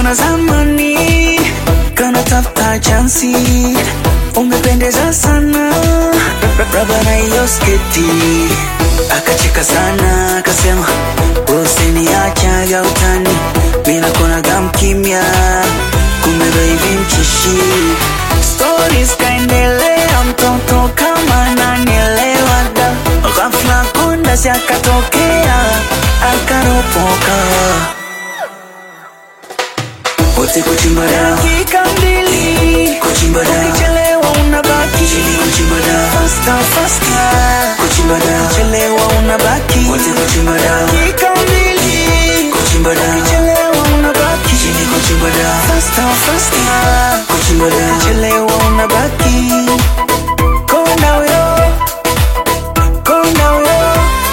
na zamani, kana tafuta chansi, umependeza sana, raba na hiyo sketi. Akacheka sana, akasema usiniacha utani, mimi nakona gamkimya, kumbe baby mchishi. Stories kaendelea, mtoto kama nanielewa da, ghafla konda si akatokea, akaropoka. Wote kuchimba da, dakika mbili kuchimba da, ukichelewa unabaki chini kuchimba da, faster kuchimba da, ukichelewa unabaki. Wote kuchimba da, dakika mbili kuchimba da, ukichelewa unabaki chini kuchimba da, faster kuchimba da, ukichelewa unabaki. Konda wewe, konda wewe.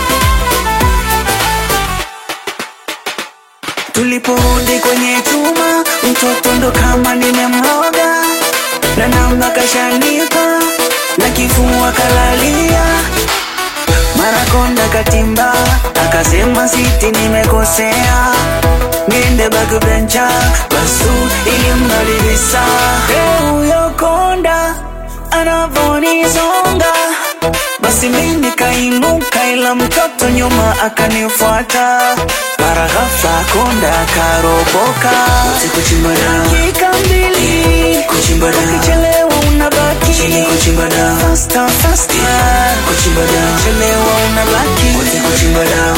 Tuliporudi kwenye chuma, mtoto ndo kama nimemroga, na namba kashanipa, na kifua kalalia. Mara konda katimba, akasema siti nimekosea, niende backbencha, basu ilimnalivisa. Huyo konda, anavonizonga, basi mimi kainuka, ila mtoto nyuma akanifuata. Mara ghafla konda karopoka. Wote kuchimba da, dakika mbili kuchimba da, ukichelewa unabaki chini kuchimba da, faster kuchimba da, ukichelewa unabaki. Wote kuchimba da,